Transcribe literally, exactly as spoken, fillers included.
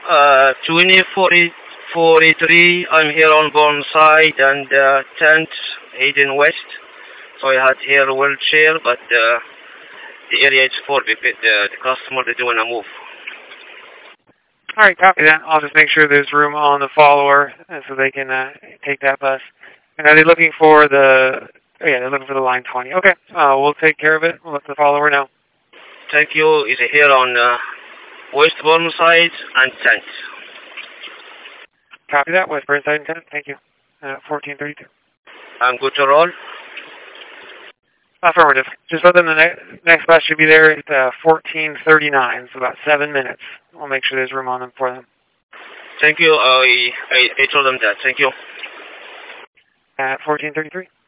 Uh, twenty forty-three, I'm here on Burnside and uh, tenth, heading west. So I had here a wheelchair, but uh, the area is full. The, the, the customer, they don't want to move. All right, copy that. I'll just make sure there's room on the follower uh, so they can uh, take that bus. And are they looking for the, oh yeah, they're looking for the line twenty. Okay, uh, we'll take care of it. We'll let the follower know. Thank you. Is here on uh, West Burnside and tenth. Copy that. West Burnside and tenth. Thank you. Uh, fourteen thirty-two. I'm good to roll. Affirmative. Just let them the next, next bus should be there at uh, fourteen thirty-nine, so about seven minutes. We'll make sure there's room on them for them. Thank you. I, I, I told them that. Thank you. At fourteen thirty-three.